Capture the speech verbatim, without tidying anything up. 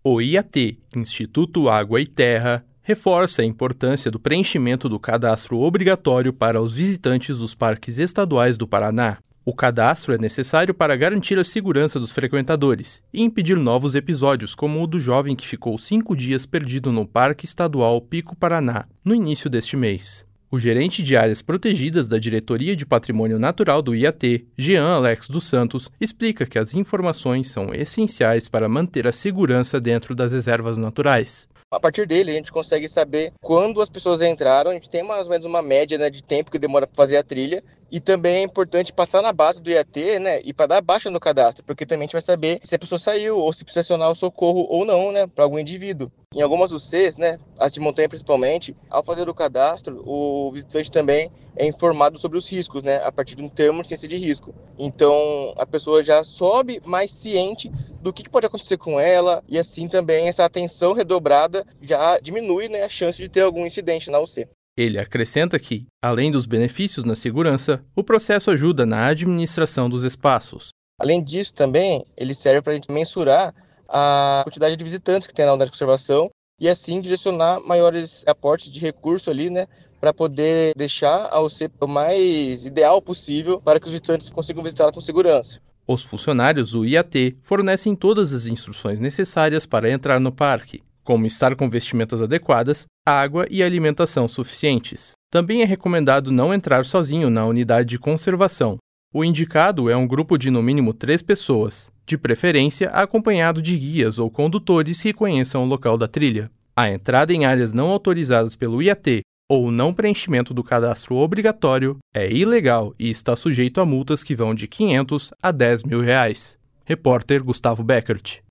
O I A T, Instituto Água e Terra, reforça a importância do preenchimento do cadastro obrigatório para os visitantes dos parques estaduais do Paraná. O cadastro é necessário para garantir a segurança dos frequentadores e impedir novos episódios, como o do jovem que ficou cinco dias perdido no Parque Estadual Pico Paraná, no início deste mês. O gerente de áreas protegidas da Diretoria de Patrimônio Natural do I A T, Jean Alex dos Santos, explica que as informações são essenciais para manter a segurança dentro das reservas naturais. A partir dele, a gente consegue saber quando as pessoas entraram, a gente tem mais ou menos uma média, né, de tempo que demora para fazer a trilha, e também é importante passar na base do I A T, né, e para dar baixa no cadastro, porque também a gente vai saber se a pessoa saiu ou se precisa acionar o socorro ou não, né, para algum indivíduo. Em algumas U Cs, né, as de montanha principalmente, ao fazer o cadastro, o visitante também é informado sobre os riscos, né, a partir de um termo de ciência de risco. Então, a pessoa já sobe mais ciente do que pode acontecer com ela, e assim também essa atenção redobrada já diminui, né, a chance de ter algum incidente na U C. Ele acrescenta que, além dos benefícios na segurança, o processo ajuda na administração dos espaços. Além disso, também, ele serve para a gente mensurar a quantidade de visitantes que tem na unidade de conservação e, assim, direcionar maiores aportes de recurso ali, né, para poder deixar a U C o mais ideal possível para que os visitantes consigam visitá-la com segurança. Os funcionários do I A T fornecem todas as instruções necessárias para entrar no parque, como estar com vestimentas adequadas, água e alimentação suficientes. Também é recomendado não entrar sozinho na unidade de conservação. O indicado é um grupo de no mínimo três pessoas, de preferência acompanhado de guias ou condutores que conheçam o local da trilha. A entrada em áreas não autorizadas pelo I A T ou o não preenchimento do cadastro obrigatório é ilegal e está sujeito a multas que vão de quinhentos a dez mil reais. Repórter Gustavo Beckert.